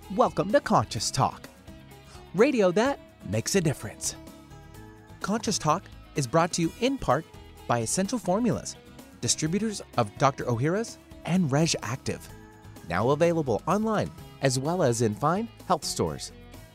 Welcome to Conscious Talk, radio that makes a difference. Conscious Talk is brought to you in part by Essential Formulas, distributors of Dr. Ohhira's and Reg Active, now available online as well as in fine health stores.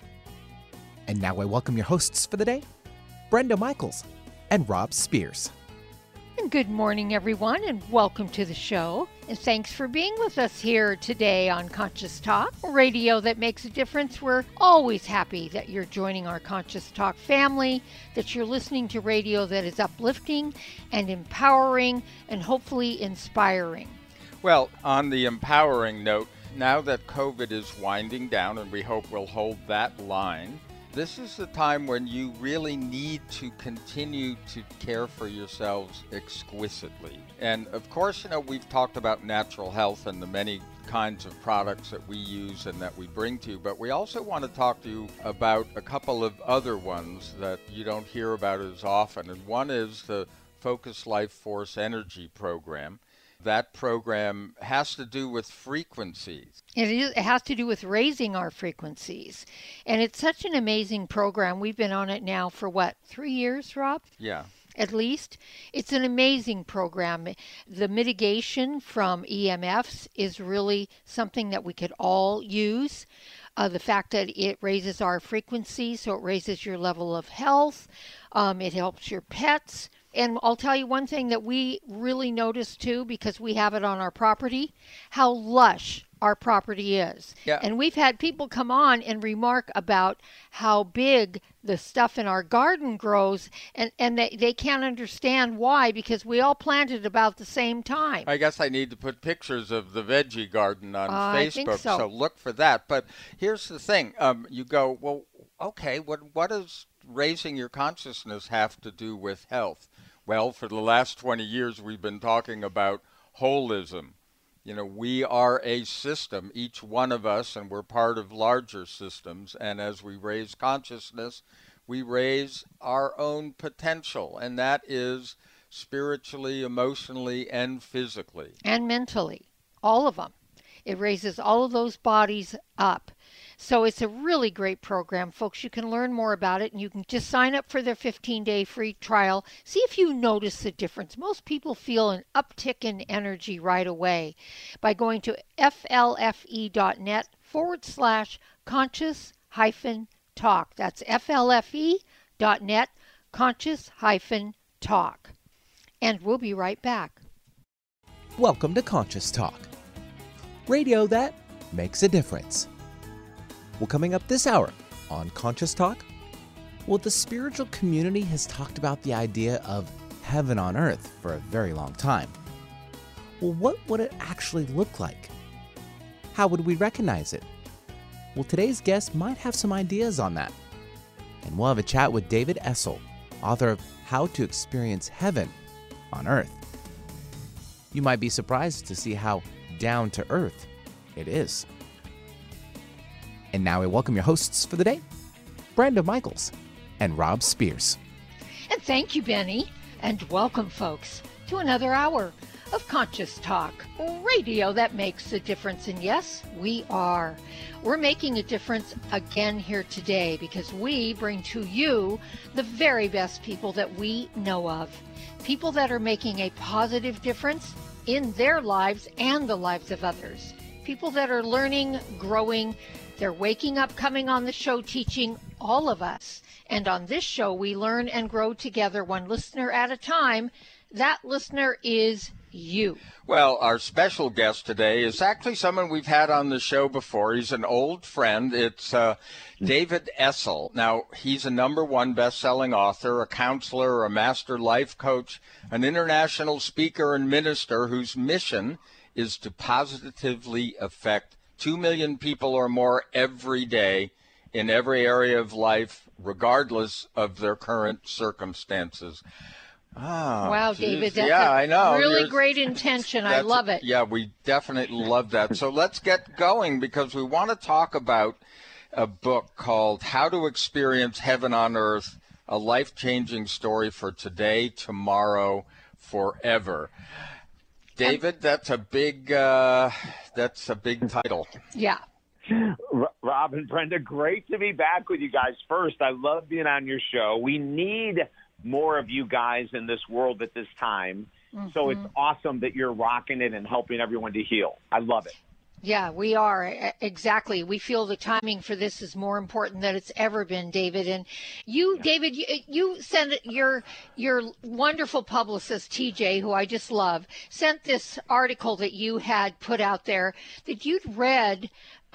And now I welcome your hosts for the day, Brenda Michaels and Rob Spears. And good morning, everyone, and welcome to the show. And thanks for being with us here today on Conscious Talk, radio that makes a difference. We're always happy that you're joining our Conscious Talk family, that you're listening to radio that is uplifting and empowering and hopefully inspiring. Well, on the empowering note, now that COVID is winding down, and we hope we'll hold that line, this is the time when you really need to continue to care for yourselves exquisitely. And of course, we've talked about natural health and the many kinds of products that we use and that we bring to you, but we also want to talk to you about a couple of other ones that you don't hear about as often. And one is the Focus Life Force Energy Program. That program has to do with frequencies. It has to do with raising our frequencies. And it's such an amazing program. We've been on it now for 3 years, Rob? Yeah. At least. It's an amazing program. The mitigation from EMFs is really something that we could all use. The fact that it raises our frequency, so it raises your level of health. It helps your pets. And I'll tell you one thing that we really notice too, because we have it on our property, how lush our property is. Yeah. And we've had people come on and remark about how big the stuff in our garden grows, and they can't understand why, because we all planted about the same time. I guess I need to put pictures of the veggie garden on I Facebook, think so. Look for that. But here's the thing. You go, well, okay, what does raising your consciousness have to do with health? Well, for the last 20 years, we've been talking about holism. We are a system, each one of us, and we're part of larger systems. And as we raise consciousness, we raise our own potential, and that is spiritually, emotionally, and physically. And mentally, all of them. It raises all of those bodies up. So it's a really great program, folks. You can learn more about it, and you can just sign up for their 15-day free trial. See if you notice the difference. Most people feel an uptick in energy right away by going to flfe.net/conscious-talk. That's flfe.net/conscious-talk. And we'll be right back. Welcome to Conscious Talk, radio that makes a difference. Well, coming up this hour on Conscious Talk, the spiritual community has talked about the idea of heaven on earth for a very long time. Well, what would it actually look like? How would we recognize it? Well, today's guest might have some ideas on that. And we'll have a chat with David Essel, author of How to Experience Heaven on Earth. You might be surprised to see how down to earth it is. And now I welcome your hosts for the day, Brenda Michaels and Rob Spears. And thank you, Benny. And welcome, folks, to another hour of Conscious Talk, radio that makes a difference. And yes, we are. We're making a difference again here today because we bring to you the very best people that we know of. People that are making a positive difference in their lives and the lives of others. People that are learning, growing. They're waking up, coming on the show, teaching all of us. And on this show, we learn and grow together, one listener at a time. That listener is you. Well, our special guest today is actually someone we've had on the show before. He's an old friend. It's David Essel. Now, he's a #1 best-selling author, a counselor, a master life coach, an international speaker and minister whose mission is to positively affect 2 million people or more every day in every area of life, regardless of their current circumstances. Wow, geez. David, that's I know. really great intention. I love it. Yeah, we definitely love that. So let's get going because we want to talk about a book called How to Experience Heaven on Earth, a life-changing story for today, tomorrow, forever. David, that's a big title. Yeah. Rob and Brenda, great to be back with you guys. First, I love being on your show. We need more of you guys in this world at this time. So it's awesome that you're rocking it and helping everyone to heal. I love it. Yeah, we are. Exactly. We feel the timing for this is more important than it's ever been, David. And you, David, you sent your wonderful publicist, TJ, who I just love, sent this article that you had put out there that you'd read,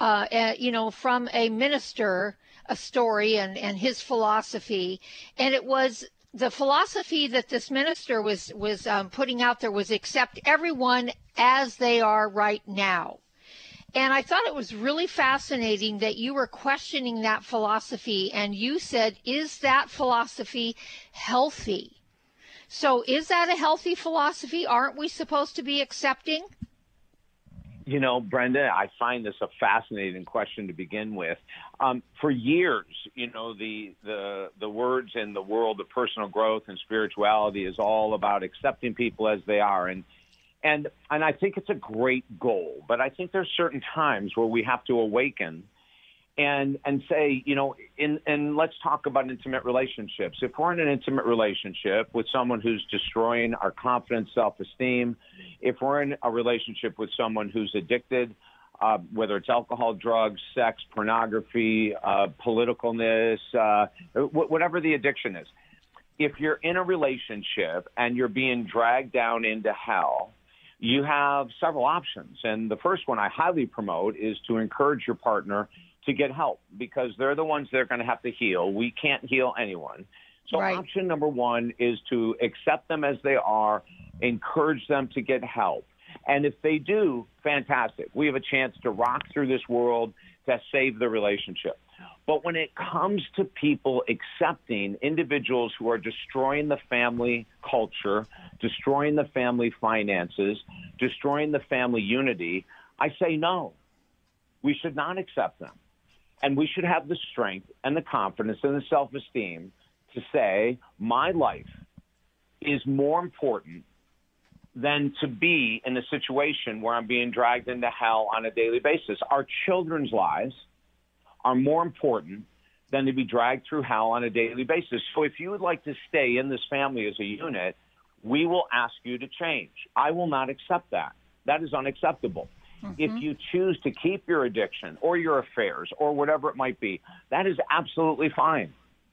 from a minister, a story and his philosophy. And it was the philosophy that this minister was putting out there was accept everyone as they are right now. And I thought it was really fascinating that you were questioning that philosophy, and you said, is that philosophy healthy? So is that a healthy philosophy? Aren't we supposed to be accepting? You know, Brenda, I find this a fascinating question to begin with. For years, the words in the world of personal growth and spirituality is all about accepting people as they are. And I think it's a great goal, but I think there's certain times where we have to awaken and say, and let's talk about intimate relationships. If we're in an intimate relationship with someone who's destroying our confidence, self-esteem, if we're in a relationship with someone who's addicted, whether it's alcohol, drugs, sex, pornography, politicalness, whatever the addiction is, if you're in a relationship and you're being dragged down into hell, you have several options. And the first one I highly promote is to encourage your partner to get help, because they're the ones that are going to have to heal. We can't heal anyone. So Option number one is to accept them as they are, encourage them to get help. And if they do, fantastic. We have a chance to rock through this world to save the relationship. But when it comes to people accepting individuals who are destroying the family culture, destroying the family finances, destroying the family unity, I say no. We should not accept them. And we should have the strength and the confidence and the self-esteem to say, my life is more important than to be in a situation where I'm being dragged into hell on a daily basis. Our children's lives are more important than to be dragged through hell on a daily basis. So if you would like to stay in this family as a unit, we will ask you to change. I will not accept that. That is unacceptable. If you choose to keep your addiction or your affairs or whatever it might be, that is absolutely fine.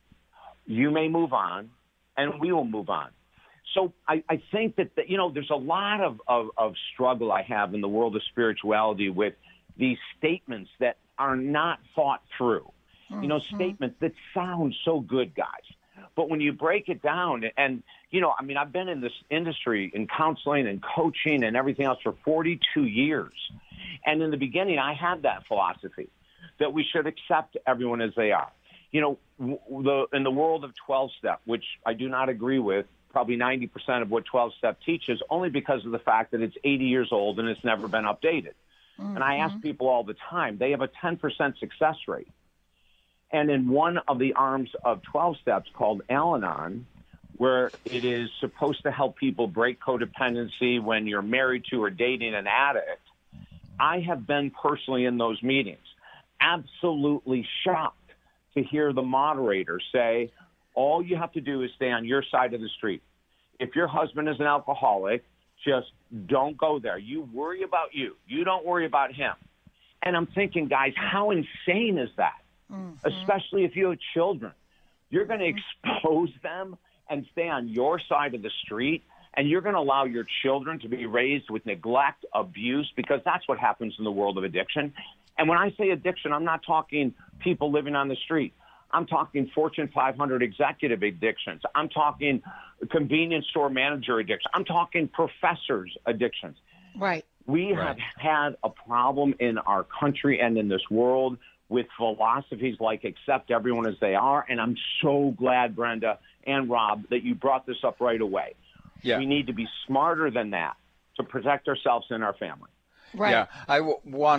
You may move on, and we will move on. So I think that, there's a lot of struggle I have in the world of spirituality with these statements that are not thought through, statements that sound so good, guys. But when you break it down and, I've been in this industry in counseling and coaching and everything else for 42 years. And in the beginning, I had that philosophy that we should accept everyone as they are. In the world of 12-step, which I do not agree with, probably 90% of what 12-step teaches, only because of the fact that it's 80 years old and it's never been updated. And I ask people all the time, they have a 10% success rate. And in one of the arms of 12 steps called Al-Anon, where it is supposed to help people break codependency when you're married to or dating an addict, I have been personally in those meetings, absolutely shocked to hear the moderator say, all you have to do is stay on your side of the street. If your husband is an alcoholic, just don't go there. You worry about you. You don't worry about him. And I'm thinking, guys, how insane is that? Especially if you have children. You're going to expose them and stay on your side of the street, and you're going to allow your children to be raised with neglect, abuse, because that's what happens in the world of addiction. And when I say addiction, I'm not talking people living on the street. I'm talking Fortune 500 executive addictions. I'm talking convenience store manager addictions. I'm talking professors' addictions. Right. We have had a problem in our country and in this world with philosophies like accept everyone as they are. And I'm so glad, Brenda and Rob, that you brought this up right away. Yeah. We need to be smarter than that to protect ourselves and our family. Right. Yeah, I want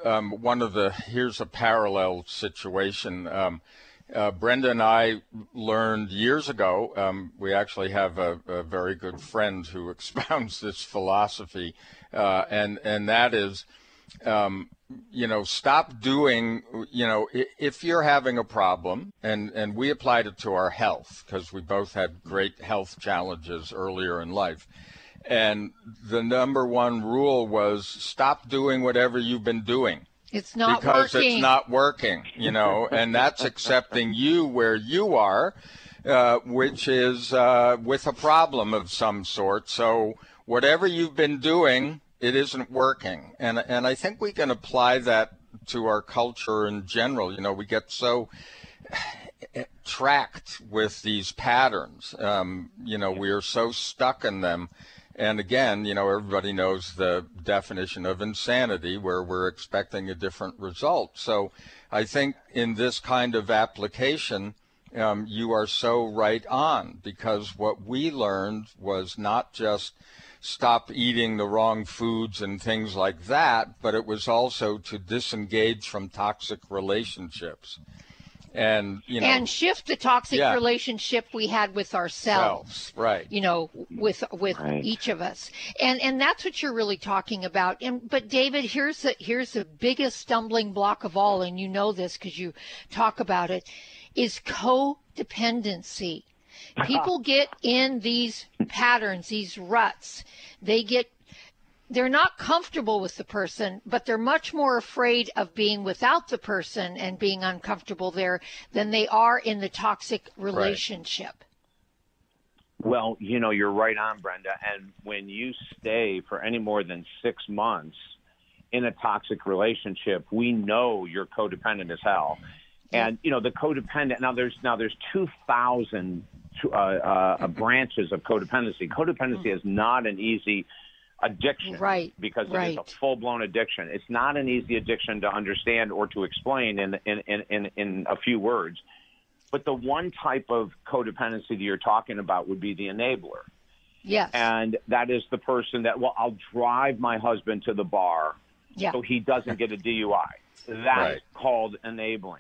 to, here's a parallel situation. Brenda and I learned years ago, we actually have a very good friend who expounds this philosophy, and that is stop doing, if you're having a problem, and we applied it to our health because we both had great health challenges earlier in life. And the number one rule was stop doing whatever you've been doing. It's not because working. It's not working, and that's accepting you where you are, which is with a problem of some sort. So whatever you've been doing, it isn't working. And I think we can apply that to our culture in general. We get so tracked with these patterns. We are so stuck in them. And again, everybody knows the definition of insanity, where we're expecting a different result. So I think in this kind of application, you are so right on, because what we learned was not just stop eating the wrong foods and things like that, but it was also to disengage from toxic relationships. And shift the toxic relationship we had with ourselves, right? With right. Each of us, and that's what you're really talking about. But David, here's the biggest stumbling block of all, and you know this because you talk about it, is codependency. People get in these patterns, these ruts. They're not comfortable with the person, but they're much more afraid of being without the person and being uncomfortable there than they are in the toxic relationship. Right. Well, you're right on, Brenda. And when you stay for any more than 6 months in a toxic relationship, we know you're codependent as hell. And, the codependent, now there's 2,000 branches of codependency. Codependency is not an easy addiction, right? Because it is a full-blown addiction. It's not an easy addiction to understand or to explain in a few words. But the one type of codependency that you're talking about would be the enabler. Yes. And that is the person that, I'll drive my husband to the bar so he doesn't get a DUI. That's called enabling.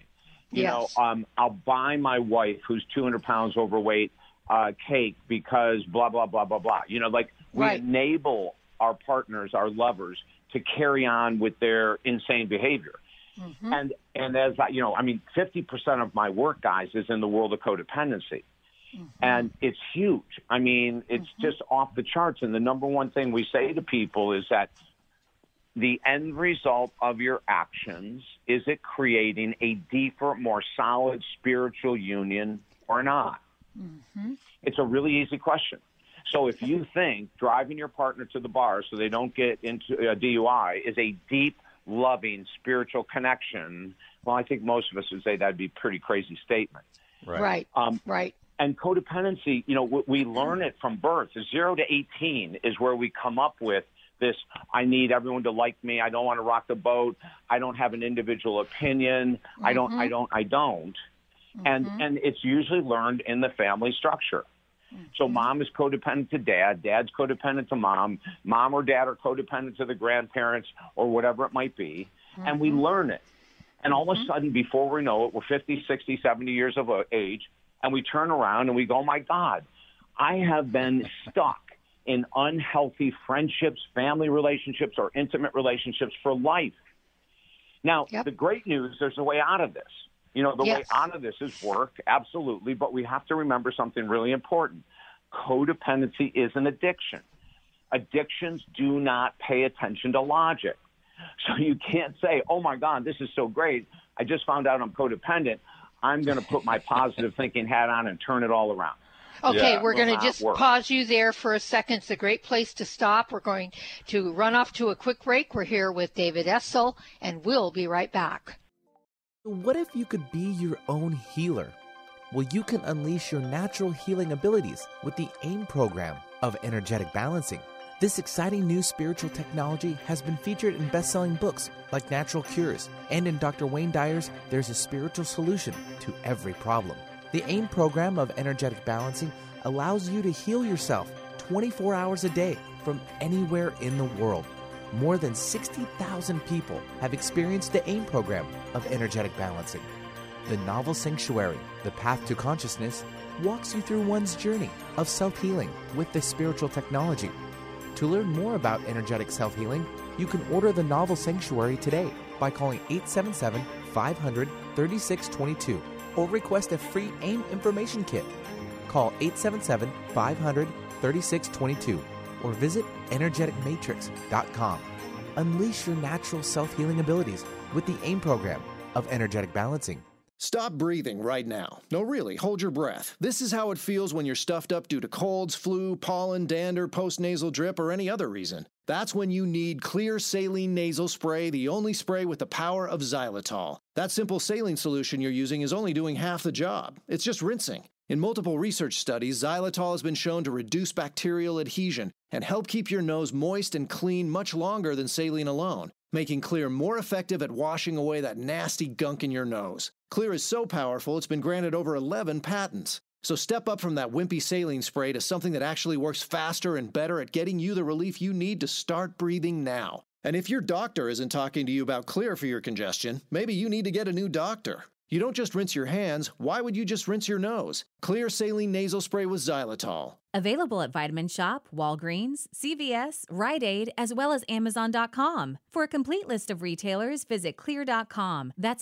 I'll buy my wife, who's 200 pounds overweight, cake because blah, blah, blah, blah, blah. We enable our partners, our lovers, to carry on with their insane behavior. Mm-hmm. And as 50% of my work, guys, is in the world of codependency. Mm-hmm. And it's huge. It's just off the charts. And the number one thing we say to people is that the end result of your actions, is it creating a deeper, more solid spiritual union or not? Mm-hmm. It's a really easy question. So if you think driving your partner to the bar so they don't get into a DUI is a deep, loving, spiritual connection, well, I think most of us would say that'd be a pretty crazy statement. Right. Right. And codependency, we learn it from birth. 0 to 18 is where we come up with this, I need everyone to like me. I don't want to rock the boat. I don't have an individual opinion. Mm-hmm. I don't. Mm-hmm. And it's usually learned in the family structure. Mm-hmm. So mom is codependent to dad. Dad's codependent to mom. Mom or dad are codependent to the grandparents or whatever it might be. Mm-hmm. And we learn it. And all of a sudden, before we know it, we're 50, 60, 70 years of age. And we turn around and we go, my God, I have been stuck in unhealthy friendships, family relationships, or intimate relationships for life. Now, the great news, there's a way out of this. Way out of this is work, absolutely, but we have to remember something really important. Codependency is an addiction. Addictions do not pay attention to logic. So you can't say, oh, my God, this is so great. I just found out I'm codependent. I'm going to put my positive thinking hat on and turn it all around. Okay, we're going to just pause you there for a second. It's a great place to stop. We're going to run off to a quick break. We're here with David Essel, and we'll be right back. What if you could be your own healer? Well, you can unleash your natural healing abilities with the AIM program of energetic balancing. This exciting new spiritual technology has been featured in best-selling books like Natural Cures, and in Dr. Wayne Dyer's There's a Spiritual Solution to Every Problem. The AIM program of energetic balancing allows you to heal yourself 24 hours a day from anywhere in the world. More than 60,000 people have experienced the AIM program of energetic balancing. The novel Sanctuary, The Path to Consciousness, walks you through one's journey of self-healing with the spiritual technology. To learn more about energetic self-healing, you can order the novel Sanctuary today by calling 877-500-3622 or request a free AIM information kit. Call 877-500-3622 or visit energeticmatrix.com. Unleash your natural self-healing abilities with the AIM program of energetic balancing. Stop breathing right now. No, really, hold your breath. This is how it feels when you're stuffed up due to colds, flu, pollen, dander, postnasal drip, or any other reason. That's when you need Clear Saline Nasal Spray, the only spray with the power of xylitol. That simple saline solution you're using is only doing half the job. It's just rinsing. In multiple research studies, xylitol has been shown to reduce bacterial adhesion and help keep your nose moist and clean much longer than saline alone, making Clear more effective at washing away that nasty gunk in your nose. Clear is so powerful, it's been granted over 11 patents. So step up from that wimpy saline spray to something that actually works faster and better at getting you the relief you need to start breathing now. And if your doctor isn't talking to you about Clear for your congestion, maybe you need to get a new doctor. You don't just rinse your hands. Why would you just rinse your nose? Clear Saline Nasal Spray with xylitol. Available at Vitamin Shop, Walgreens, CVS, Rite Aid, as well as Amazon.com. For a complete list of retailers, visit Clear.com. That's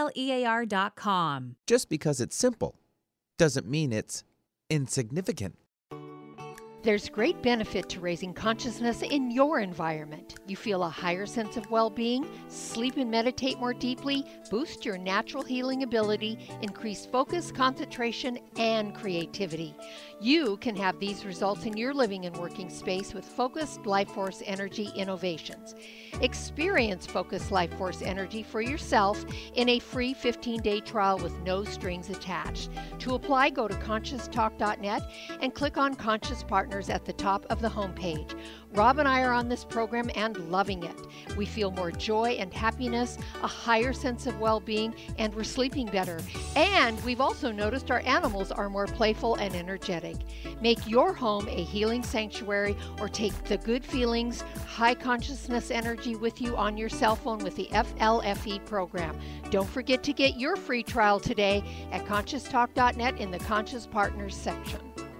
XLEAR.com. Just because it's simple doesn't mean it's insignificant. There's great benefit to raising consciousness in your environment. You feel a higher sense of well-being, sleep and meditate more deeply, boost your natural healing ability, increase focus, concentration, and creativity. You can have these results in your living and working space with Focused Life Force Energy innovations. Experience Focused Life Force Energy for yourself in a free 15-day trial with no strings attached. To apply, go to ConsciousTalk.net and click on Conscious Partners at the top of the homepage. Rob and I are on this program and loving it. We feel more joy and happiness, a higher sense of well-being, and we're sleeping better. And we've also noticed our animals are more playful and energetic. Make your home a healing sanctuary or take the good feelings, high consciousness energy with you on your cell phone with the FLFE program. Don't forget to get your free trial today at ConsciousTalk.net in the Conscious Partners section.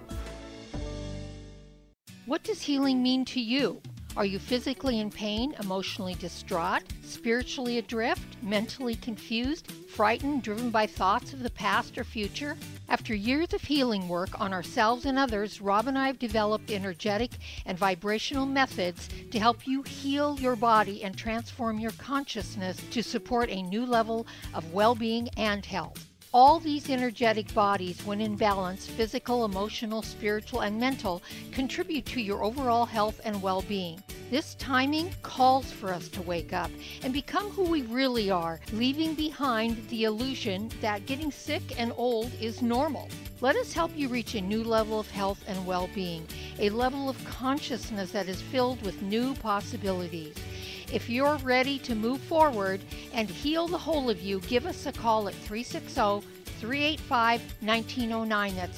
What does healing mean to you? Are you physically in pain, emotionally distraught, spiritually adrift, mentally confused, frightened, driven by thoughts of the past or future? After years of healing work on ourselves and others, Rob and I have developed energetic and vibrational methods to help you heal your body and transform your consciousness to support a new level of well-being and health. All these energetic bodies, when in balance, physical, emotional, spiritual, and mental, contribute to your overall health and well-being. This timing calls for us to wake up and become who we really are, leaving behind the illusion that getting sick and old is normal. Let us help you reach a new level of health and well-being, a level of consciousness that is filled with new possibilities. If you're ready to move forward and heal the whole of you, give us a call at 360-385-1909. That's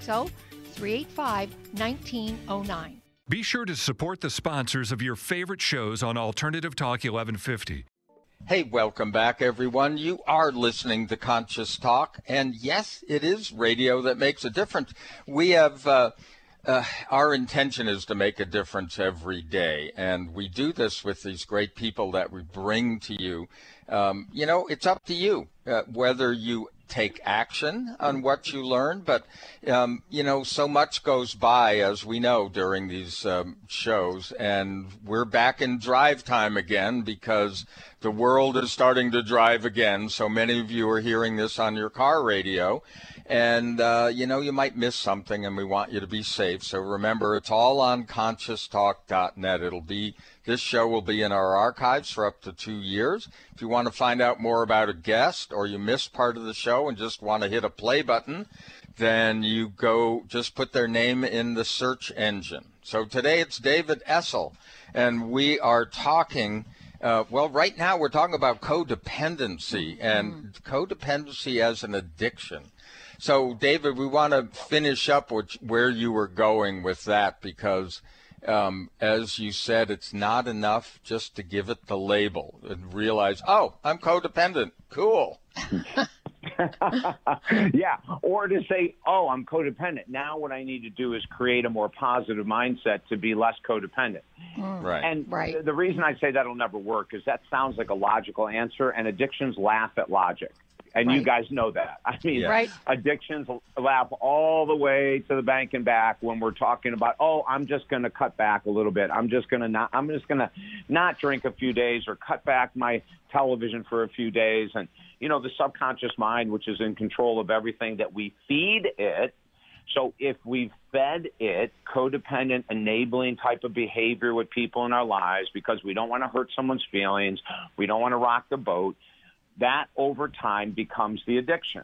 360-385-1909. Be sure to support the sponsors of your favorite shows on Alternative Talk 1150. Hey, welcome back, everyone. You are listening to Conscious Talk, and yes, it is radio that makes a difference. We have... our intention is to make a difference every day, and we do this with these great people that we bring to you. It's up to you whether you take action on what you learn, but, so much goes by, as we know, during these shows, and we're back in drive time again because the world is starting to drive again. So many of you are hearing this on your car radio. And, you might miss something, and we want you to be safe. So remember, it's all on ConsciousTalk.net. This show will be in our archives for up to 2 years. If you want to find out more about a guest, or you missed part of the show and just want to hit a play button, then you just put their name in the search engine. So today it's David Essel, and we are talking... right now we're talking about codependency and codependency as an addiction. So, David, we want to finish up with where you were going with that because, as you said, it's not enough just to give it the label and realize, oh, I'm codependent. Cool. Yeah, or to say, oh, I'm codependent. Now what I need to do is create a more positive mindset to be less codependent. Right. And the reason I say that'll never work is that sounds like a logical answer, and addictions laugh at logic. And you guys know that. I mean, addictions laugh all the way to the bank and back when we're talking about, oh, I'm just going to cut back a little bit. I'm just going to not drink a few days or cut back my television for a few days. And, you know, the subconscious mind, which is in control of everything that we feed it. So if we've fed it codependent, enabling type of behavior with people in our lives because we don't want to hurt someone's feelings, we don't want to rock the boat, that over time becomes the addiction.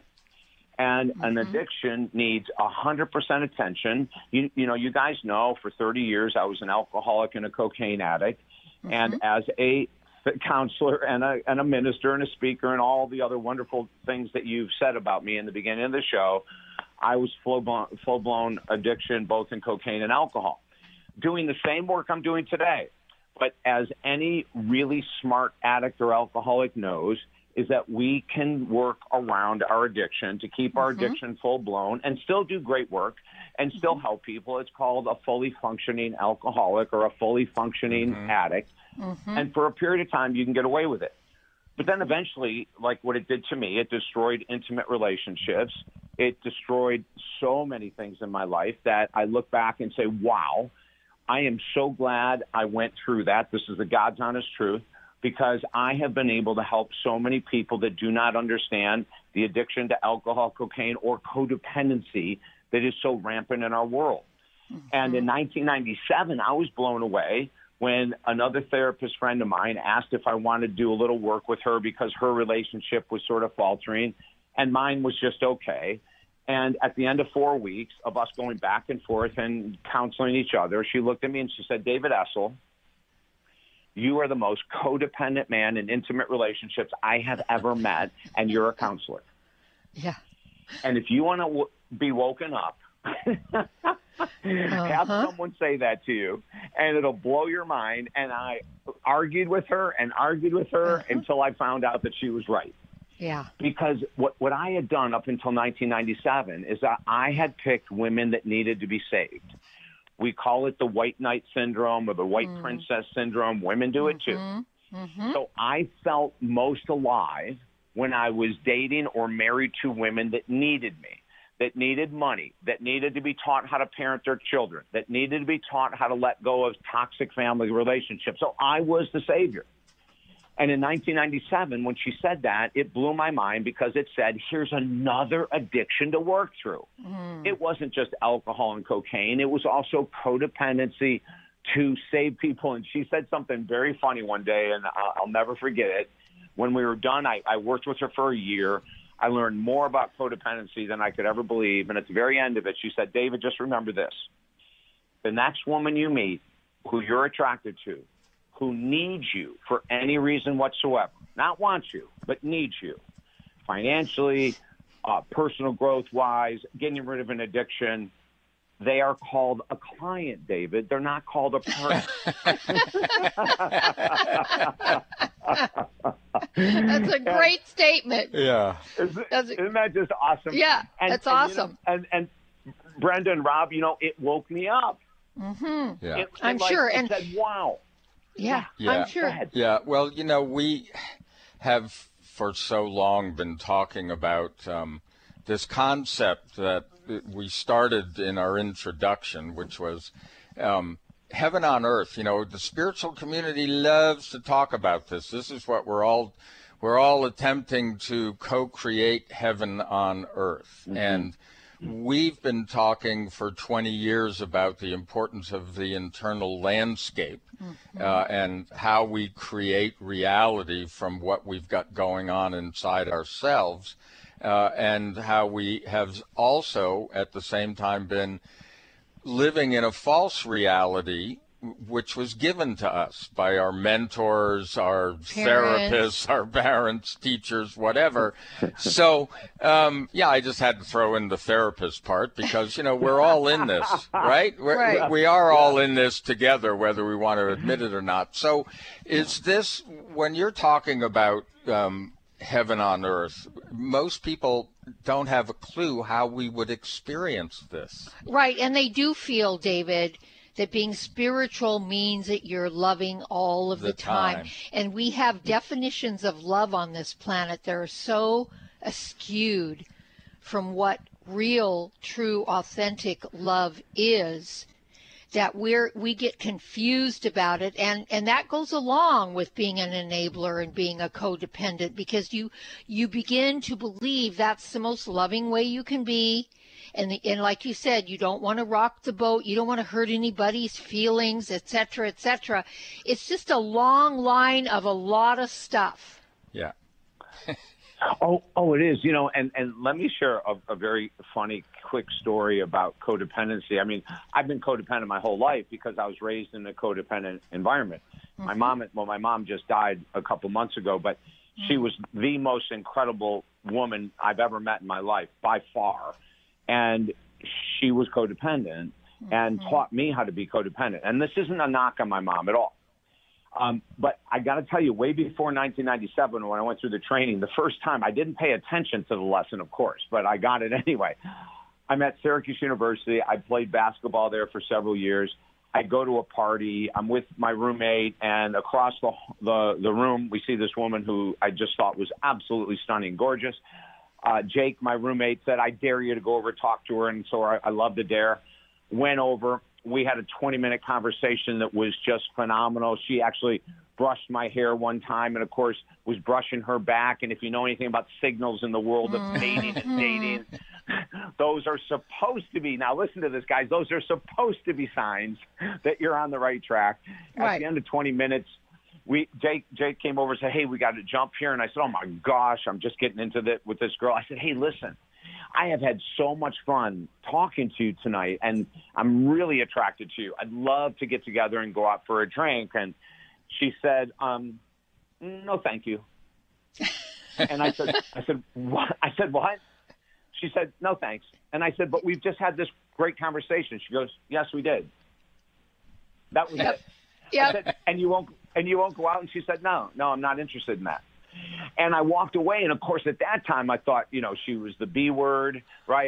And an addiction needs 100% attention. You know, you guys know for 30 years I was an alcoholic and a cocaine addict. And as a counselor and a minister and a speaker and all the other wonderful things that you've said about me in the beginning of the show, I was full-blown addiction both in cocaine and alcohol. Doing the same work I'm doing today. But as any really smart addict or alcoholic knows, is that we can work around our addiction to keep our addiction full-blown and still do great work and still help people. It's called a fully functioning alcoholic or a fully functioning addict. And for a period of time, you can get away with it. But then eventually, like what it did to me, it destroyed intimate relationships. It destroyed so many things in my life that I look back and say, wow, I am so glad I went through that. This is the God's honest truth. Because I have been able to help so many people that do not understand the addiction to alcohol, cocaine, or codependency that is so rampant in our world. And in 1997, I was blown away when another therapist friend of mine asked if I wanted to do a little work with her because her relationship was sort of faltering, and mine was just okay. And at the end of 4 weeks of us going back and forth and counseling each other, she looked at me and she said, David Essel, you are the most codependent man in intimate relationships I have ever met, and you're a counselor. Yeah. And if you want to be woken up, have someone say that to you, and it'll blow your mind. And I argued with her until I found out that she was right. Yeah. Because what I had done up until 1997 is that I had picked women that needed to be saved. We call it the white knight syndrome or the white princess syndrome. Women do it too. So I felt most alive when I was dating or married to women that needed me, that needed money, that needed to be taught how to parent their children, that needed to be taught how to let go of toxic family relationships. So I was the savior. And in 1997, when she said that, it blew my mind because it said, here's another addiction to work through. It wasn't just alcohol and cocaine. It was also codependency to save people. And she said something very funny one day, and I'll never forget it. When we were done, I worked with her for a year. I learned more about codependency than I could ever believe. And at the very end of it, she said, David, just remember this. The next woman you meet who you're attracted to, who needs you for any reason whatsoever, not wants you, but needs you, financially, personal growth-wise, getting rid of an addiction, they are called a client, David. They're not called a partner. That's a great statement. Yeah. Isn't that just awesome? Yeah, that's awesome. And Brenda and Rob, you know, it woke me up. Yeah. I'm sure. And said, wow. Yeah, I'm sure. Yeah, well, you know, we have for so long been talking about this concept that we started in our introduction, which was heaven on earth. You know, the spiritual community loves to talk about this. This is what we're all attempting to co-create heaven on earth. And we've been talking for 20 years about the importance of the internal landscape and how we create reality from what we've got going on inside ourselves, and how we have also at the same time been living in a false reality which was given to us by our mentors, our therapists, our parents, teachers, whatever. So, yeah, I just had to throw in the therapist part because, you know, we're all in this, right? We are all in this together, whether we want to admit it or not. So is this, when you're talking about heaven on earth. Most people don't have a clue how we would experience this. Right, and they do feel, David, that being spiritual means that you're loving all of the time. And we have definitions of love on this planet that are so askewed from what real, true, authentic love is, that we get confused about it, and that goes along with being an enabler and being a codependent, because you begin to believe that's the most loving way you can be, and like you said, you don't want to rock the boat, you don't want to hurt anybody's feelings, etc., etc. It's just a long line of a lot of stuff. Yeah. Oh, it is. And let me share a very funny, quick story about codependency. I mean, I've been codependent my whole life because I was raised in a codependent environment. Mm-hmm. My mom just died a couple months ago, but she was the most incredible woman I've ever met in my life, by far. And she was codependent and taught me how to be codependent. And this isn't a knock on my mom at all. But I got to tell you, way before 1997, when I went through the training, the first time, I didn't pay attention to the lesson, of course, but I got it anyway. I'm at Syracuse University. I played basketball there for several years. I go to a party. I'm with my roommate, and across the room, we see this woman who I just thought was absolutely stunning, gorgeous. Jake, my roommate, said, "I dare you to go over and talk to her," and so I love to dare. Went over. We had a 20-minute conversation that was just phenomenal. She actually brushed my hair one time and, of course, was brushing her back. And if you know anything about signals in the world of mating and dating, those are supposed to be – now listen to this, guys. Those are supposed to be signs that you're on the right track. At the end of 20 minutes, Jake came over and said, "Hey, we got to jump here." And I said, "Oh, my gosh, I'm just getting into it with this girl." I said, "Hey, listen. I have had so much fun talking to you tonight, and I'm really attracted to you. I'd love to get together and go out for a drink." And she said, "No, thank you." And I said, "What?" I said, "What?" She said, "No, thanks." And I said, "But we've just had this great conversation." She goes, "Yes, we did." That was it. Yep. I said, "And you won't go out?" And she said, No, I'm not interested in that. And I walked away. And, of course, at that time, I thought, she was the B word, right?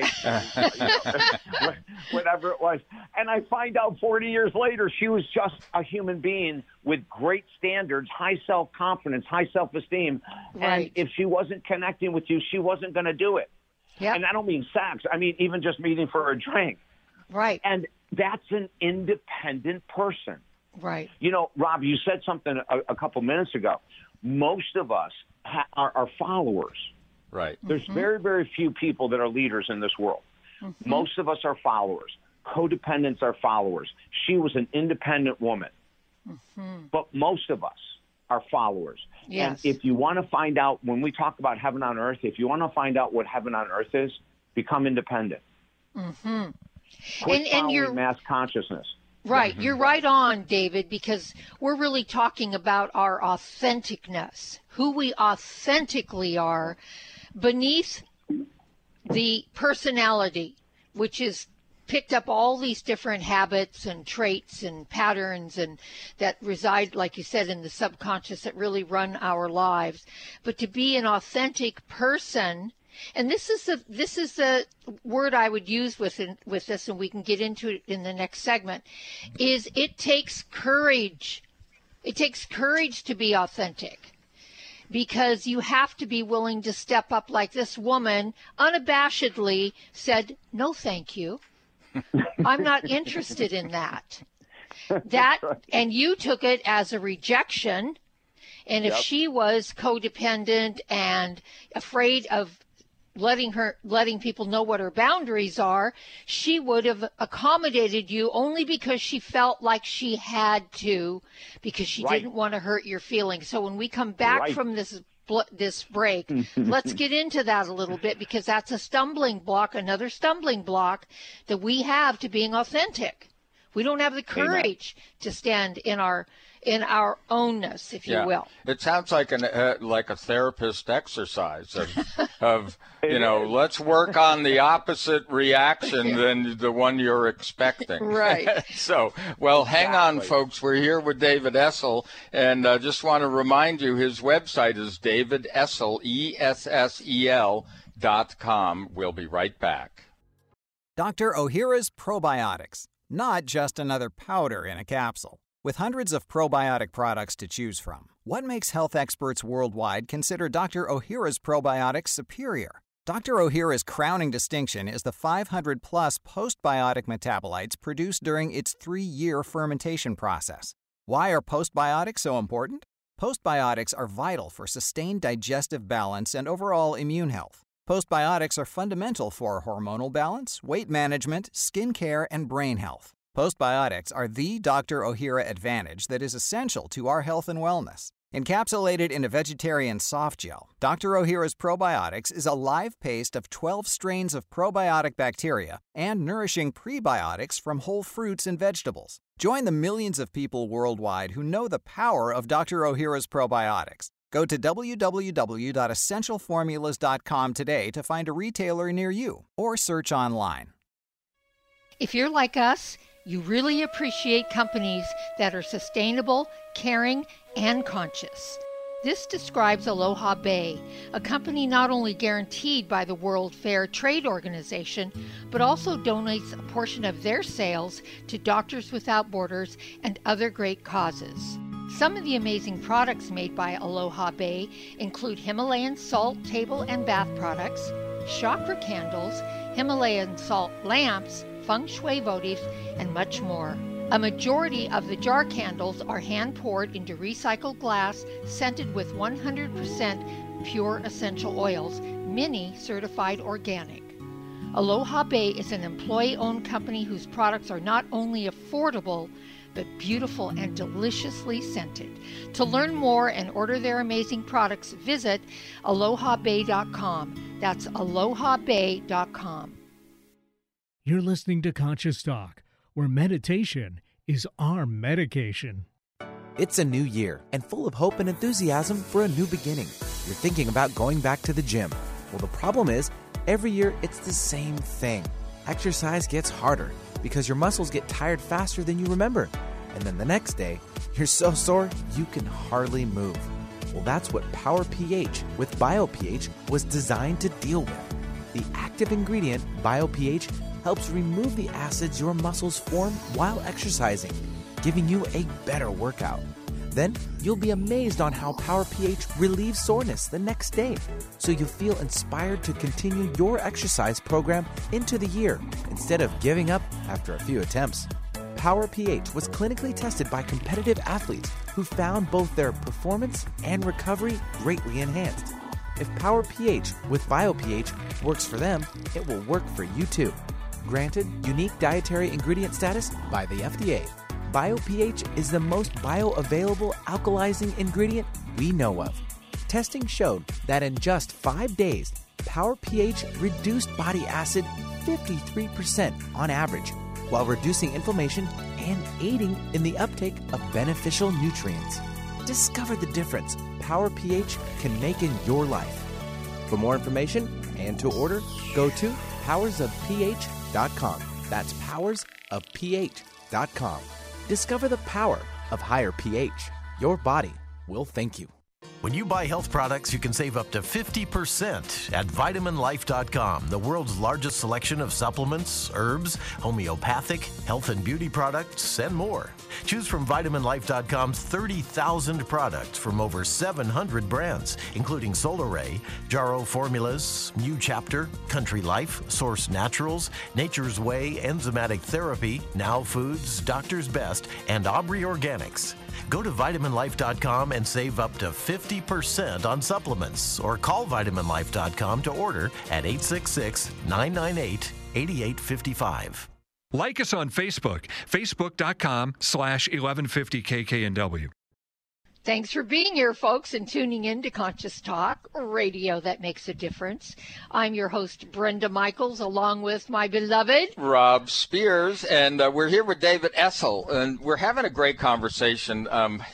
Whatever it was. And I find out 40 years later, she was just a human being with great standards, high self-confidence, high self-esteem. Right. And if she wasn't connecting with you, she wasn't going to do it. Yep. And I don't mean sex. I mean even just meeting for a drink. Right. And that's an independent person. Right. Rob, you said something a couple minutes ago. Most of us are followers. Right. There's very, very few people that are leaders in this world. Most of us are followers. Codependents are followers. She was an independent woman. But most of us are followers. Yes. And if you want to find out, when we talk about heaven on earth, if you want to find out what heaven on earth is, become independent. Quit following mass consciousness. Right. You're right on, David, because we're really talking about our authenticness, who we authentically are beneath the personality, which is picked up all these different habits and traits and patterns and that reside, like you said, in the subconscious that really run our lives. But to be an authentic person, and this is the word I would use with this, and we can get into it in the next segment, is it takes courage. It takes courage to be authentic, because you have to be willing to step up like this woman unabashedly said, "No, thank you. I'm not interested in that." And you took it as a rejection. And if she was codependent and afraid of letting people know what her boundaries are, she would have accommodated you only because she felt like she had to, because she didn't want to hurt your feelings. So when we come back from this break, let's get into that a little bit, because that's a stumbling block, another stumbling block that we have to being authentic. We don't have the courage to stand in our in our ownness, if you will. It sounds like a therapist exercise of let's work on the opposite reaction than the one you're expecting. Right. So, hang on, folks. We're here with David Essel, and just want to remind you his website is davidessel, ESSEL.com. We'll be right back. Dr. Ohhira's Probiotics, not just another powder in a capsule. With hundreds of probiotic products to choose from, what makes health experts worldwide consider Dr. Ohhira's Probiotics superior? Dr. Ohhira's crowning distinction is the 500-plus postbiotic metabolites produced during its 3-year fermentation process. Why are postbiotics so important? Postbiotics are vital for sustained digestive balance and overall immune health. Postbiotics are fundamental for hormonal balance, weight management, skin care, and brain health. Postbiotics are the Dr. Ohhira advantage that is essential to our health and wellness. Encapsulated in a vegetarian soft gel, Dr. Ohhira's Probiotics is a live paste of 12 strains of probiotic bacteria and nourishing prebiotics from whole fruits and vegetables. Join the millions of people worldwide who know the power of Dr. Ohhira's Probiotics. Go to www.essentialformulas.com today to find a retailer near you or search online. If you're like us, you really appreciate companies that are sustainable, caring, and conscious. This describes Aloha Bay, a company not only guaranteed by the World Fair Trade Organization, but also donates a portion of their sales to Doctors Without Borders and other great causes. Some of the amazing products made by Aloha Bay include Himalayan salt table and bath products, chakra candles, Himalayan salt lamps, feng shui votives, and much more. A majority of the jar candles are hand-poured into recycled glass, scented with 100% pure essential oils, many certified organic. Aloha Bay is an employee-owned company whose products are not only affordable, but beautiful and deliciously scented. To learn more and order their amazing products, visit alohabay.com. That's alohabay.com. You're listening to Conscious Talk, where meditation is our medication. It's a new year and full of hope and enthusiasm for a new beginning. You're thinking about going back to the gym. Well, the problem is, every year it's the same thing. Exercise gets harder because your muscles get tired faster than you remember. And then the next day, you're so sore you can hardly move. Well, that's what Power pH with BioPH was designed to deal with. The active ingredient, BioPH, helps remove the acids your muscles form while exercising, giving you a better workout. Then you'll be amazed on how Power pH relieves soreness the next day, so you'll feel inspired to continue your exercise program into the year instead of giving up after a few attempts. Power pH was clinically tested by competitive athletes who found both their performance and recovery greatly enhanced. If Power pH with BioPH works for them, it will work for you too. Granted unique dietary ingredient status by the FDA. BioPH is the most bioavailable alkalizing ingredient we know of. Testing showed that in just 5 days, Power pH reduced body acid 53% on average, while reducing inflammation and aiding in the uptake of beneficial nutrients. Discover the difference Power pH can make in your life. For more information and to order, go to powersofph.com. That's powersofph.com. Discover the power of higher pH. Your body will thank you. When you buy health products, you can save up to 50% at VitaminLife.com, the world's largest selection of supplements, herbs, homeopathic, health and beauty products, and more. Choose from VitaminLife.com's 30,000 products from over 700 brands, including Solaray, Jarrow Formulas, New Chapter, Country Life, Source Naturals, Nature's Way, Enzymatic Therapy, Now Foods, Doctor's Best, and Aubrey Organics. Go to VitaminLife.com and save up to 50% on supplements, or call VitaminLife.com to order at 866-998-8855. Like us on Facebook, facebook.com/1150KKNW. Thanks for being here, folks, and tuning in to Conscious Talk, radio that makes a difference. I'm your host, Brenda Michaels, along with my beloved Rob Spears, and we're here with David Essel, and we're having a great conversation.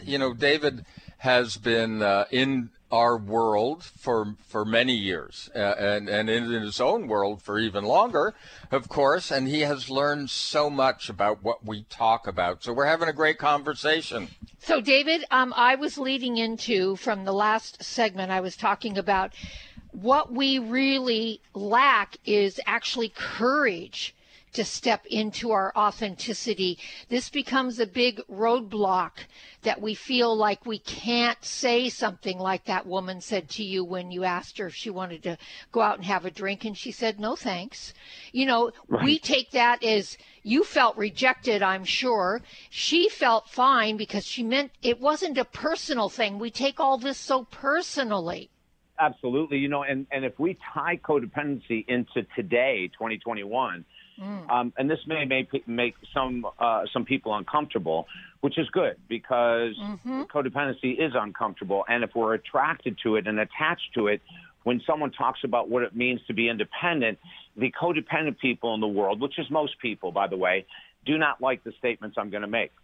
David has been in our world for many years, and in his own world for even longer, of course, and he has learned so much about what we talk about. So we're having a great conversation. So, David, I was leading into, from the last segment, I was talking about what we really lack is actually courage to step into our authenticity. This becomes a big roadblock that we feel like we can't say something like that woman said to you when you asked her if she wanted to go out and have a drink, and she said, no, thanks. Right. We take that as you felt rejected, I'm sure. She felt fine because she meant it wasn't a personal thing. We take all this so personally. Absolutely. And if we tie codependency into today, 2021, and this may make some people uncomfortable, which is good because codependency is uncomfortable. And if we're attracted to it and attached to it, when someone talks about what it means to be independent, the codependent people in the world, which is most people, by the way, do not like the statements I'm going to make.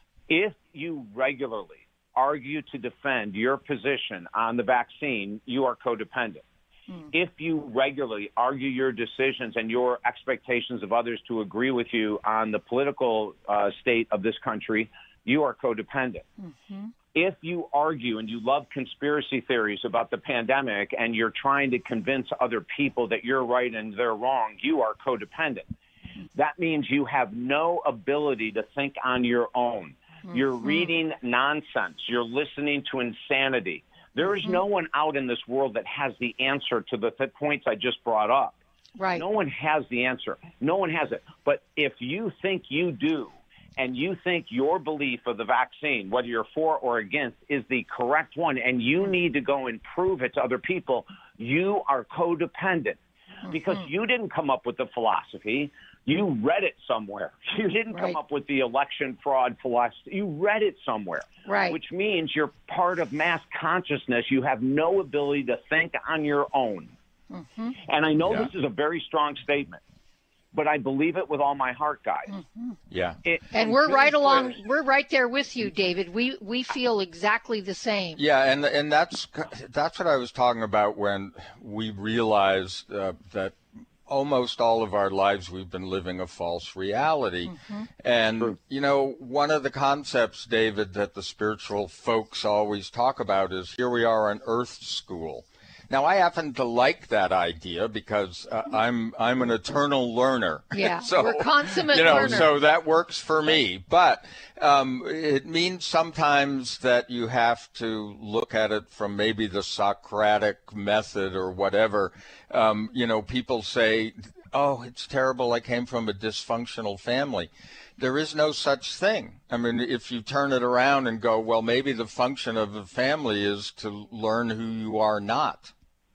If you regularly argue to defend your position on the vaccine, you are codependent. If you regularly argue your decisions and your expectations of others to agree with you on the political state of this country, you are codependent. If you argue and you love conspiracy theories about the pandemic and you're trying to convince other people that you're right and they're wrong, you are codependent. That means you have no ability to think on your own. You're reading nonsense. You're listening to insanity. There is no one out in this world that has the answer to the points I just brought up. Right. No one has the answer. No one has it. But if you think you do, and you think your belief of the vaccine, whether you're for or against, is the correct one, and you need to go and prove it to other people, you are codependent. Because you didn't come up with the philosophy. You read it somewhere. You didn't come up with the election fraud philosophy. You read it somewhere, which means you're part of mass consciousness. You have no ability to think on your own. And I know this is a very strong statement, but I believe it with all my heart, guys. And we're right along. We're right there with you, David. We feel exactly the same. Yeah, and that's what I was talking about when we realized that almost all of our lives we've been living a false reality. And, one of the concepts, David, that the spiritual folks always talk about is here we are on Earth School. Now, I happen to like that idea because I'm an eternal learner. Yeah, so, we're consummate learners. So that works for me. But it means sometimes that you have to look at it from maybe the Socratic method or whatever. People say, oh, it's terrible, I came from a dysfunctional family. There is no such thing. I mean, if you turn it around and go, well, maybe the function of a family is to learn who you are not.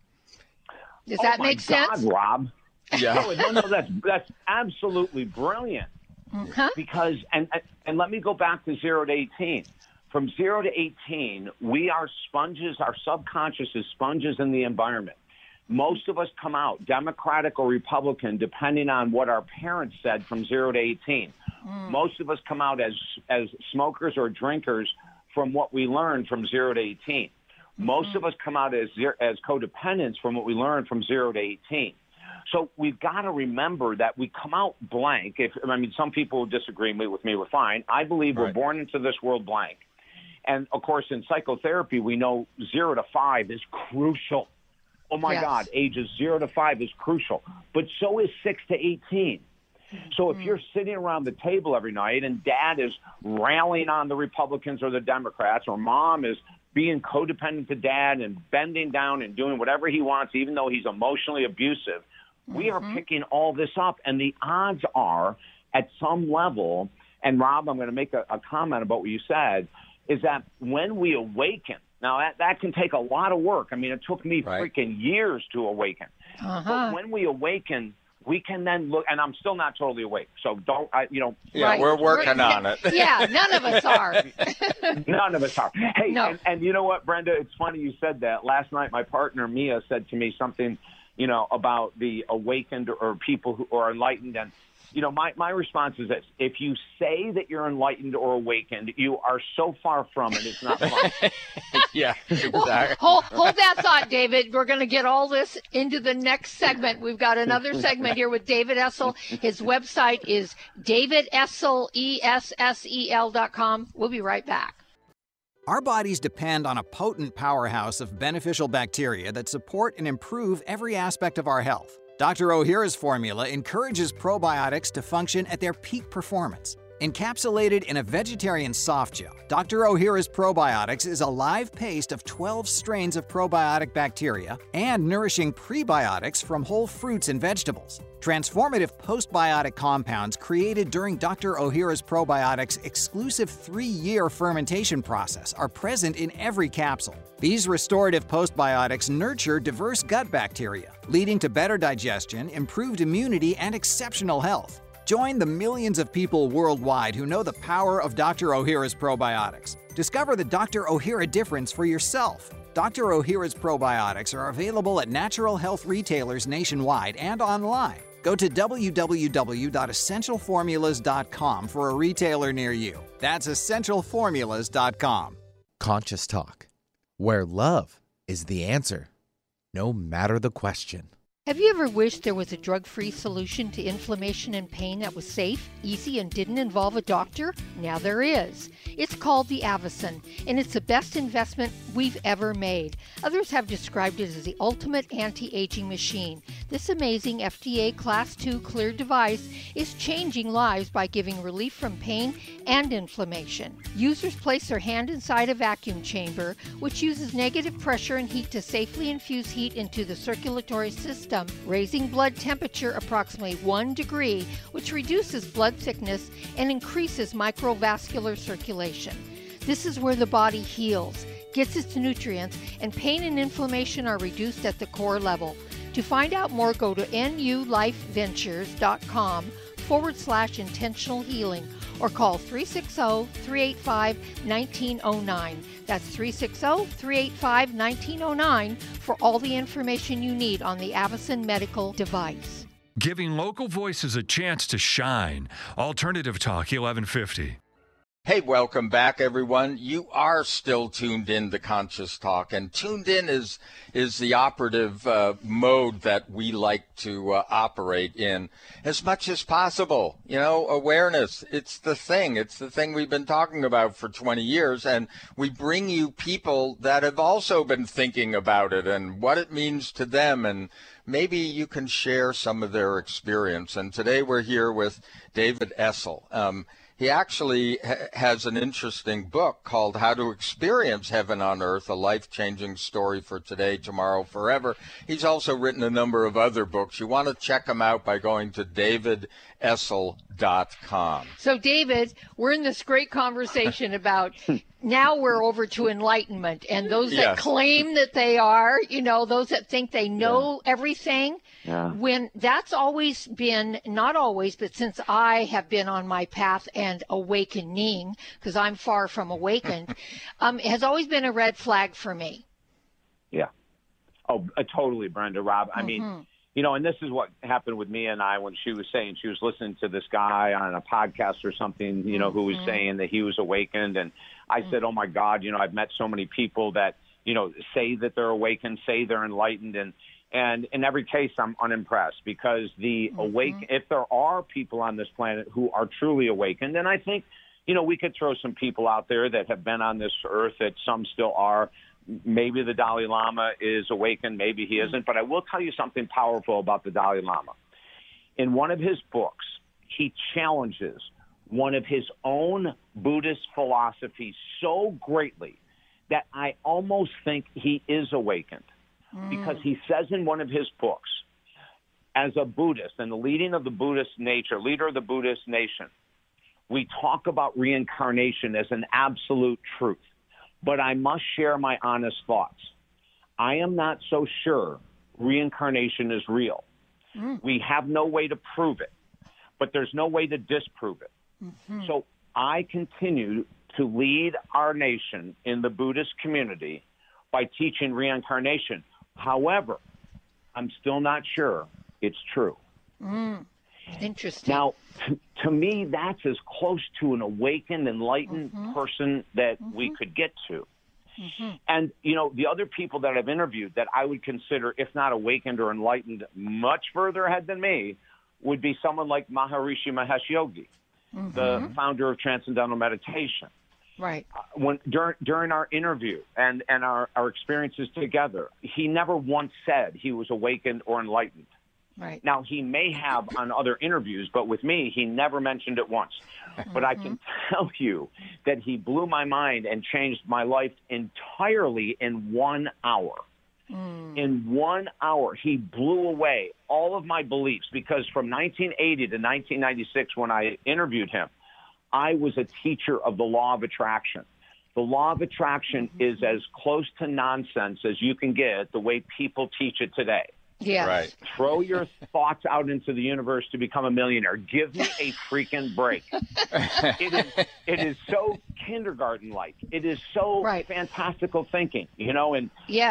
Does that make sense? God, Rob. Yeah. No, that's absolutely brilliant. Because, and let me go back to 0 to 18. From 0 to 18, we are sponges, our subconscious is sponges in the environment. Most of us come out, Democratic or Republican, depending on what our parents said from 0 to 18. Most of us come out as smokers or drinkers from what we learned from 0 to 18. Most of us come out as codependents from what we learned from 0 to 18. So we've got to remember that we come out blank. Some people disagree with me. We're fine. I believe we're born into this world blank. And, of course, in psychotherapy, we know 0 to 5 is crucial. Oh, my God, ages 0 to 5 is crucial. But so is 6 to 18. So if you're sitting around the table every night and dad is rallying on the Republicans or the Democrats, or mom is being codependent to dad and bending down and doing whatever he wants, even though he's emotionally abusive, we are picking all this up. And the odds are at some level, and Rob, I'm going to make a comment about what you said, is that when we awaken, now that can take a lot of work. I mean, it took me freaking years to awaken. But when we awaken, we can then look, and I'm still not totally awake, so don't, Yeah, Right. we're working on it. Yeah, none of us are. None of us are. Hey, No. and you know what, Brenda? It's funny you said that. Last night, my partner, Mia, said to me something, about the awakened or people who are enlightened. And, my response is this. If you say that you're enlightened or awakened, you are so far from it, it's not fun. Yeah, exactly. Hold that thought, David. We're going to get all this into the next segment. We've got another segment here with David Essel. His website is davidessel.com. We'll be right back. Our bodies depend on a potent powerhouse of beneficial bacteria that support and improve every aspect of our health. Dr. Ohhira's formula encourages probiotics to function at their peak performance. Encapsulated in a vegetarian soft gel, Dr. Ohhira's Probiotics is a live paste of 12 strains of probiotic bacteria and nourishing prebiotics from whole fruits and vegetables. Transformative postbiotic compounds created during Dr. Ohhira's Probiotics' exclusive 3-year fermentation process are present in every capsule. These restorative postbiotics nurture diverse gut bacteria, leading to better digestion, improved immunity, and exceptional health. Join the millions of people worldwide who know the power of Dr. Ohhira's Probiotics. Discover the Dr. Ohhira difference for yourself. Dr. Ohhira's Probiotics are available at natural health retailers nationwide and online. Go to www.essentialformulas.com for a retailer near you. That's essentialformulas.com. Conscious Talk, where love is the answer, no matter the question. Have you ever wished there was a drug-free solution to inflammation and pain that was safe, easy, and didn't involve a doctor? Now there is. It's called the Avicen, and it's the best investment we've ever made. Others have described it as the ultimate anti-aging machine. This amazing FDA Class II cleared device is changing lives by giving relief from pain and inflammation. Users place their hand inside a vacuum chamber, which uses negative pressure and heat to safely infuse heat into the circulatory system, raising blood temperature approximately 1 degree, which reduces blood thickness and increases microvascular circulation. This is where the body heals, gets its nutrients, and pain and inflammation are reduced at the core level. To find out more, go to nulifeventures.com/intentional healing or call 360-385-1909. That's 360-385-1909 for all the information you need on the Avicen medical device. Giving local voices a chance to shine. Alternative Talk 1150. Hey, welcome back, everyone. You are still tuned in to Conscious Talk, and tuned in is the operative mode that we like to operate in as much as possible. Awareness, it's the thing we've been talking about for 20 years, and we bring you people that have also been thinking about it and what it means to them, and maybe you can share some of their experience. And today we're here with David Essel. He actually has an interesting book called How to Experience Heaven on Earth, a life-changing story for today, tomorrow, forever. He's also written a number of other books. You want to check him out by going to davidessel.com. So, David, we're in this great conversation about now we're over to enlightenment, and those that claim that they are, those that think they know everything. Yeah. When that's always been, not always, but since I have been on my path and awakening, because I'm far from awakened, it has always been a red flag for me. Yeah. Oh, totally, Brenda, Rob. I mean, and this is what happened with Mia and I when she was saying she was listening to this guy on a podcast or something, who was saying that he was awakened. And I said, oh, my God, I've met so many people that, say that they're awakened, say they're enlightened. And in every case, I'm unimpressed because if there are people on this planet who are truly awakened, and I think, we could throw some people out there that have been on this earth that some still are. Maybe the Dalai Lama is awakened, maybe he isn't. But I will tell you something powerful about the Dalai Lama. In one of his books, he challenges one of his own Buddhist philosophies so greatly that I almost think he is awakened. Because he says in one of his books, as a Buddhist and the leader of the Buddhist nation, we talk about reincarnation as an absolute truth. But I must share my honest thoughts. I am not so sure reincarnation is real. We have no way to prove it, but there's no way to disprove it. So I continue to lead our nation in the Buddhist community by teaching reincarnation. However, I'm still not sure it's true. Interesting. Now, to me, that's as close to an awakened, enlightened person that we could get to. And, you know, the other people that I've interviewed that I would consider, if not awakened or enlightened, much further ahead than me, would be someone like Maharishi Mahesh Yogi, the founder of Transcendental Meditation. Right. During our interview and our experiences together, he never once said he was awakened or enlightened. Right. Now, he may have on other interviews, but with me, he never mentioned it once. But I can tell you that he blew my mind and changed my life entirely in 1 hour. In 1 hour, he blew away all of my beliefs, because from 1980 to 1996, when I interviewed him, I was a teacher of the law of attraction. The law of attraction is as close to nonsense as you can get the way people teach it today. Yes. Right. Throw thoughts out into the universe to become a millionaire. Give me a freaking break. It is so kindergarten-like. It is so fantastical thinking, you know. And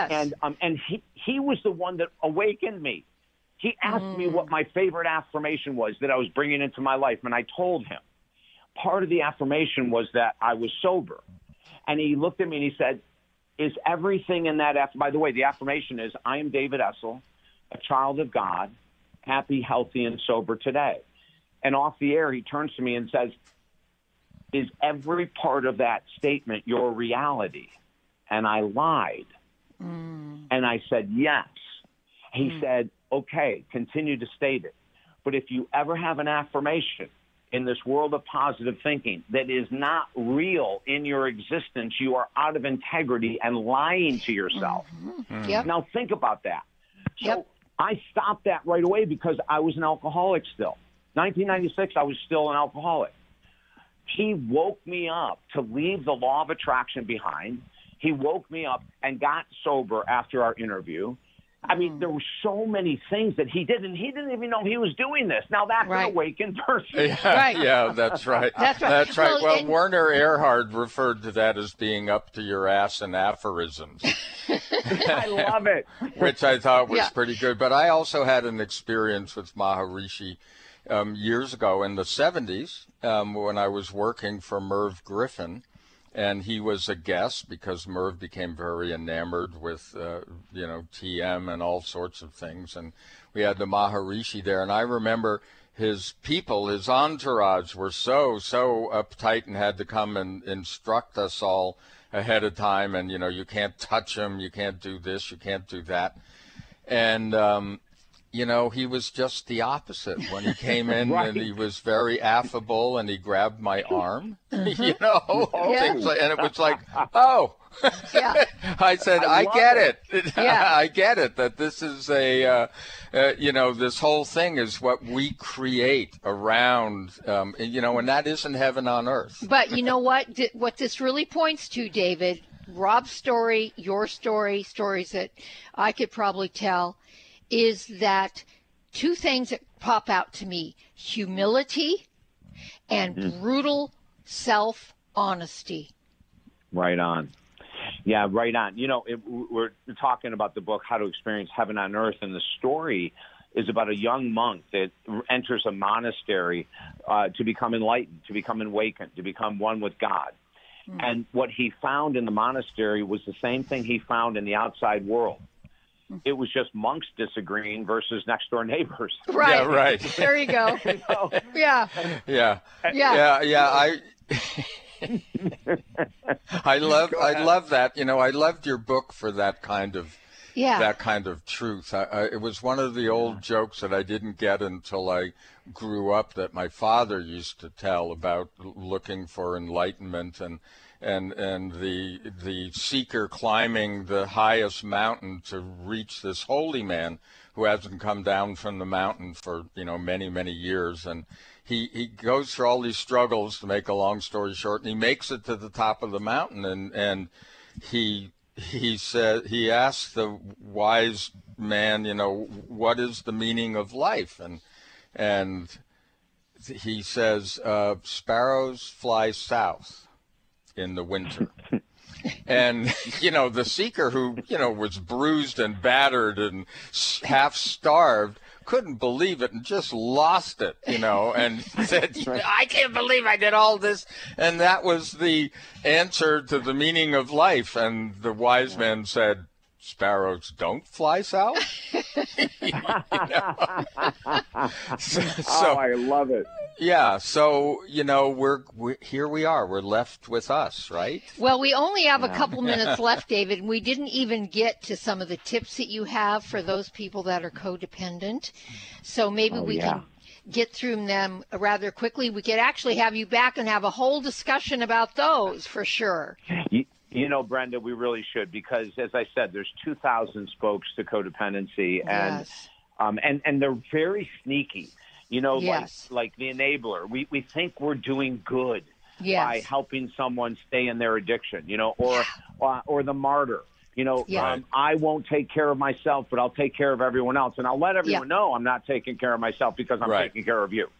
he was the one that awakened me. He asked me what my favorite affirmation was that I was bringing into my life, and I told him. Part of the affirmation was that I was sober, and he looked at me and he said, "Is everything in that?" By the way, the affirmation is, "I am David Essel, a child of God, happy, healthy, and sober today." And off the air, he turns to me and says, "Is every part of that statement your reality?" And I lied. And I said, "Yes." He said, "Okay, continue to state it. But if you ever have an affirmation in this world of positive thinking that is not real in your existence, you are out of integrity and lying to yourself." Now think about that. So I stopped that right away because I was an alcoholic still. 1996, I was still an alcoholic. He woke me up to leave the law of attraction behind. He woke me up and got sober after our interview. I mean, there were so many things that he did, and he didn't even know he was doing this. Now, that's an awakened person. Yeah, that's right. That's right. Well, Werner Erhard referred to that as being up to your ass in aphorisms. I love it. Which I thought was pretty good. But I also had an experience with Maharishi years ago in the 70s when I was working for Merv Griffin. And he was a guest because Merv became very enamored with, TM and all sorts of things. And we had the Maharishi there. And I remember his people, his entourage, were so uptight and had to come and instruct us all ahead of time. And, you can't touch him. You can't do this. You can't do that. And, he was just the opposite when he came in. And he was very affable, and he grabbed my arm, things like, and it was like, oh, I said, I get it. I get it, that this is this whole thing is what we create around, and that isn't heaven on earth. But you know what? What this really points to, David, Rob's story, your story, stories that I could probably tell, is that two things that pop out to me: humility and brutal self-honesty. Right on. Yeah, right on. We're talking about the book, How to Experience Heaven on Earth, and the story is about a young monk that enters a monastery to become enlightened, to become awakened, to become one with God. And what he found in the monastery was the same thing he found in the outside world. It was just monks disagreeing versus next door neighbors. Right. Yeah, right. There you go. Yeah. I love that. I loved your book for that kind of truth. It was one of the old jokes that I didn't get until I grew up, that my father used to tell about looking for enlightenment and the seeker climbing the highest mountain to reach this holy man who hasn't come down from the mountain for many, many years. And he goes through all these struggles, to make a long story short, and he makes it to the top of the mountain, and he he asked the wise man, what is the meaning of life? And he says, sparrows fly south in the winter. And, the seeker who, was bruised and battered and half starved couldn't believe it and just lost it, and said, I can't believe I did all this. And that was the answer to the meaning of life. And the wise man said, sparrows don't fly south. So I love it. Yeah, so we're here. We are. We're left with us, right? Well, we only have a couple minutes left, David, and we didn't even get to some of the tips that you have for those people that are codependent. So maybe we can get through them rather quickly. We could actually have you back and have a whole discussion about those for sure. Brenda, we really should, because as I said, there's 2,000 spokes to codependency, and and they're very sneaky. Like the enabler. We think we're doing good by helping someone stay in their addiction, or the martyr. I won't take care of myself, but I'll take care of everyone else, and I'll let everyone know I'm not taking care of myself because I'm taking care of you.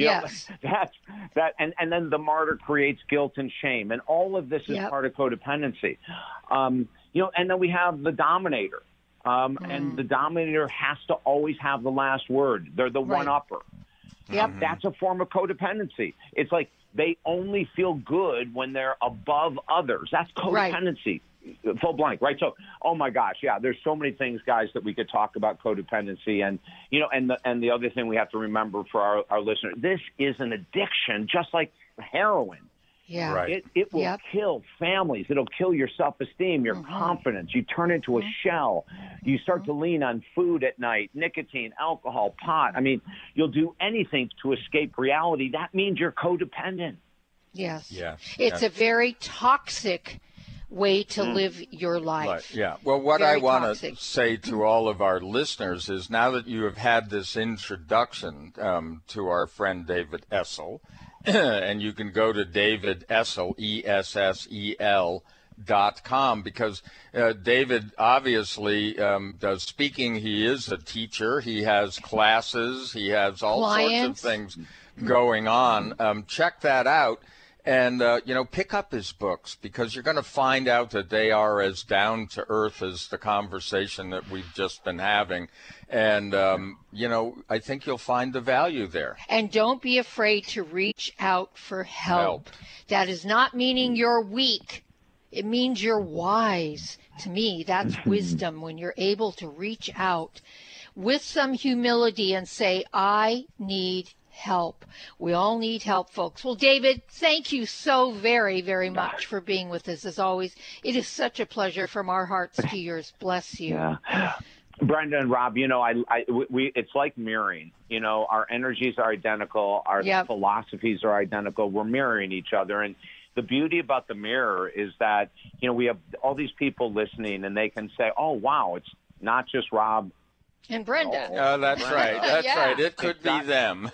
And then the martyr creates guilt and shame, and all of this is part of codependency. And then we have the dominator, and the dominator has to always have the last word. They're the one-upper. That's a form of codependency. It's like they only feel good when they're above others. That's codependency. Full blank, right? So, oh my gosh, there's so many things, guys, that we could talk about codependency, and and the other thing we have to remember for our listeners, this is an addiction, just like heroin. It will kill families. It'll kill your self-esteem, your confidence. You turn into a shell. You start to lean on food at night, nicotine, alcohol, pot. I mean, you'll do anything to escape reality. That means you're codependent. It's a very toxic way to live your life. Well, what I want to say to all of our listeners is, now that you have had this introduction to our friend David Essel, and you can go to David Essel, ESSEL.com, because David obviously does speaking. He is a teacher. He has classes. He has all sorts of things going on. Check that out. And, pick up his books, because you're going to find out that they are as down to earth as the conversation that we've just been having. And, I think you'll find the value there. And don't be afraid to reach out for help. That is not meaning you're weak. It means you're wise. To me, that's wisdom, when you're able to reach out with some humility and say, I need help. We all need help, folks. Well, David, thank you so very, very much for being with us, as always. It is such a pleasure, from our hearts to yours. Bless you. Brenda and Rob, it's like mirroring. Our energies are identical. Our philosophies are identical. We're mirroring each other. And the beauty about the mirror is that, we have all these people listening, and they can say, oh, wow, it's not just Rob and Brenda. Oh, that's right. That's right. It could be them.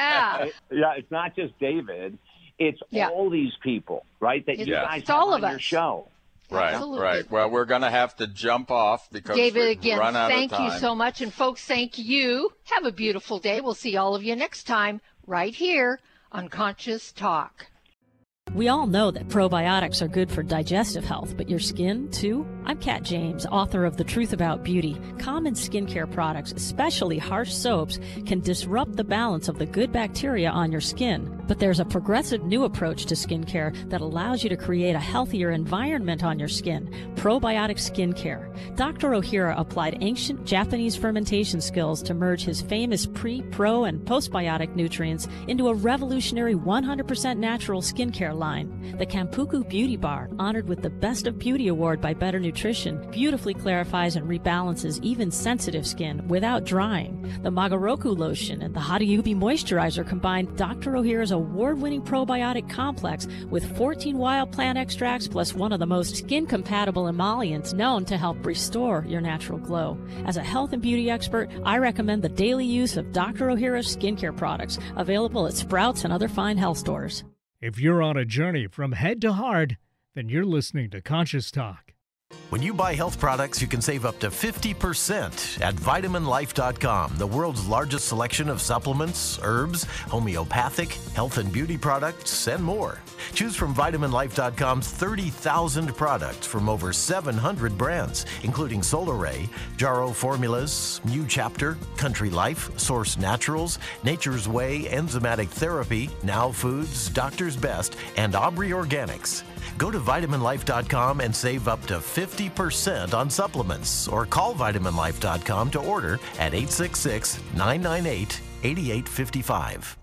It's not just David. It's all these people, right, that you guys have on your show. Right, Absolutely. Right. Well, we're going to have to jump off because David, we've again, run out of time. Thank you so much. And folks, thank you. Have a beautiful day. We'll see all of you next time right here on Conscious Talk. We all know that probiotics are good for digestive health, but your skin, too? I'm Kat James, author of The Truth About Beauty. Common skincare products, especially harsh soaps, can disrupt the balance of the good bacteria on your skin. But there's a progressive new approach to skincare that allows you to create a healthier environment on your skin, probiotic skincare. Dr. Ohira applied ancient Japanese fermentation skills to merge his famous pre, pro, and postbiotic nutrients into a revolutionary 100% natural skincare line. The Kampuku Beauty Bar, honored with the Best of Beauty Award by Better Nutrition, beautifully clarifies and rebalances even sensitive skin without drying. The Magaroku lotion and the Hariyubi moisturizer combine Dr. Ohira's award-winning probiotic complex with 14 wild plant extracts plus one of the most skin-compatible emollients known to help restore your natural glow. As a health and beauty expert, I recommend the daily use of Dr. Ohira's skincare products, available at Sprouts and other fine health stores. If you're on a journey from head to heart, then you're listening to Conscious Talk. When you buy health products, you can save up to 50% at vitaminlife.com, the world's largest selection of supplements, herbs, homeopathic, health and beauty products, and more. Choose from vitaminlife.com's 30,000 products from over 700 brands, including Solaray, Jarrow Formulas, New Chapter, Country Life, Source Naturals, Nature's Way, Enzymatic Therapy, Now Foods, Doctor's Best, and Aubrey Organics. Go to vitaminlife.com and save up to 50% on supplements, or call vitaminlife.com to order at 866-998-8855.